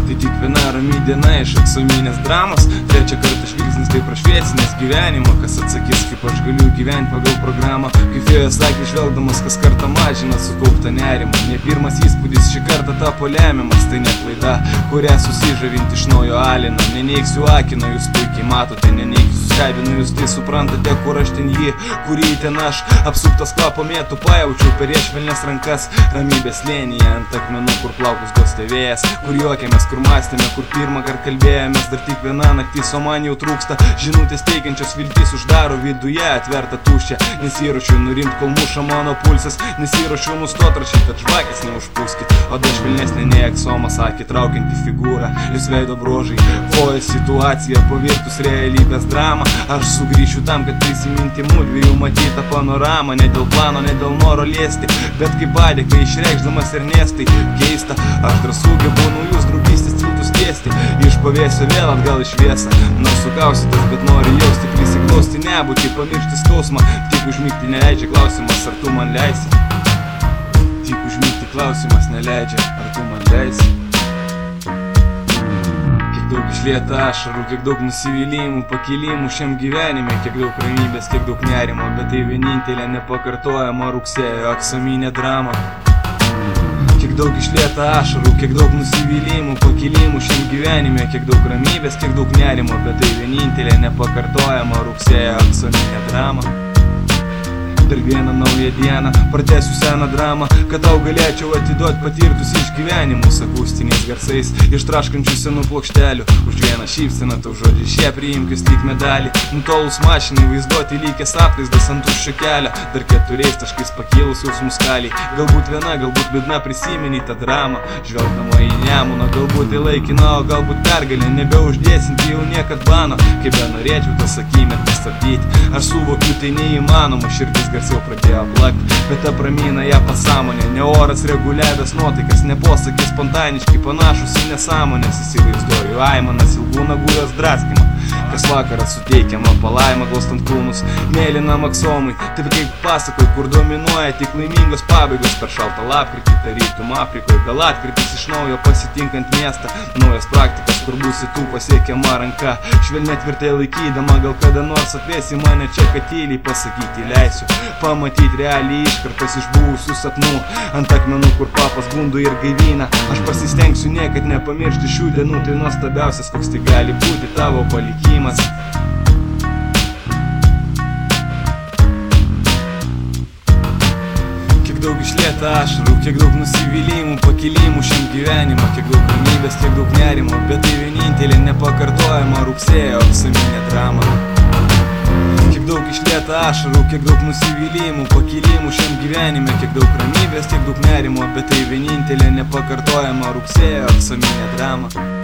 Tai tik viena rami diena iš aksominės dramos. Trečią kartą žvilgsnis tai prašviesinės gyvenimo. Kas atsakys, kaip aš galiu gyventi pagal programą? Kaip vėjas sakė, žvelgdamas kas kartą mažina sukauptą nerimą. Ne pirmas įspūdis šį kartą tapo lemiamas. Tai ne klaida, kurią susižavinti iš naujo alina. Neneigsiu akino, jūs puikiai matote, neneigsiu stebinu, jūs tai suprantate, kur aš ten jį, kurį ten aš. Apsuptas kvapo mėtų pajaučiau per švelnias rankas. Ramybės slėnyje ant akmenų, kur plaukus glostė vėjas, kur juokėmės, kur mąstėme, kur pirmą kartą kalbėjomės. Dar tik viena naktis, o man jau trūksta žinutės teikiančios viltis. Uždaro viduje atvertą tuščią. Nesiruošiu nurimt, kol muša mano pulsas. Nesiruošiu nustot rašyti, kad žvakės neužpūskit. Oda švelnesnė nei aksomas, akį traukianti figūra, jūs veido brožai, koja situacija pavirtus realybės drama. Aš sugrįšiu tam, kad prisiminti mudviejų matytą panoramą. Ne dėl plano, ne dėl noro liesti, bet kaip padėka išreikšdamas Ernestai. Keista, aš dar sugebu naujus draugystės tiltus tiesti. Iš pavėsio vėl atgal į šviesą. Nors sukausitas, bet noriu jausti, prisiglausti nebūti, pamiršti skausmą. Tik užmigti neleidžia klausimas, ar tu man leisi. Tik užmigti klausimas neleidžia, ar tu man leisi. Daug išlieta ašarų, kiek daug nusivylimų, pakilimų šiam gyvenime, kiek daug ramybės, kiek daug nerimo, bet tai vienintelė nepakartojama rugsėjo aksominė drama. Kiek daug išlieta ašarų, kiek daug nusivylimų, pakilimų šiam gyvenime, kiek daug ramybės, kiek daug nerimo, bet tai vienintelė nepakartojama rugsėjo aksominė drama. Dar vieną naują dieną, pratęsiu seną dramą, kad tau galėčiau atiduoti patirtus išgyvenimus akustiniais garsais, ištraškančių senų plokštelių. Už vieną šypseną tau žodžiai šie priimkis lyg medalį, nutolus mašinai vaizduoti lykęs atvaizdas ant tuščio kelio. Dar 4 taškais pakilus jausmų skaliai, galbūt viena, galbūt liūdna prisimeni tą dramą. Žvelgdama į Nemuną, galbūt į laikiną, o galbūt pergalę, nebeuždėsinti jau niekad bano. Kaip benorėčiau tas akimirkas stabdyti, aš suvokiu tai neįmanoma, širdis garsiau pradėjo plakti, bet apramina ją pasąmonė. Ne oras reguliavęs nuotaikas, ne posakis spontaniškai panašus į nesąmonės. Įsivaizduoju aimanas, ilgų nagų jos draskimą, kas vakarą suteikiama palaima glaustant kūnus, mėlynam aksomui. Taip kaip pasakoj, kur dominuoja tik laimingos pabaigos. Per šaltą lapkritį, tarytum Afrikoje, gal atkritis iš naujo pasitinkant miestą. Naujas praktikas, kur būsi tu pasiekiama ranka, švelniai tvirtai laikydama. Gal kada nors atvėsi mane čia, kad tyliai pasakyti leisiu, pamatyti realiai iškartas iš buvusių sapnų. Ant akmenų, kur papas gundu ir gaivina, aš pasistengsiu niekad nepamiršti šių dienų. Tai nuostabiausias, koks tai gali būti tavo palikimas. Kiek daug išlieta ašarų, kiek daug nusivylimų, pakilimų šiam gyvenimą, kiek daug ramybės, kiek daug nerimo, bet tai vienintelė nepakartojama rugsėjo aksominė drama. Kiek daug išlieta ašarų, kiek daug nusivylimų, pakilimų šiam gyvenime, kiek daug ramybės, kiek daug nerimo, bet tai vienintelė nepakartojama rugsėjo aksominė drama.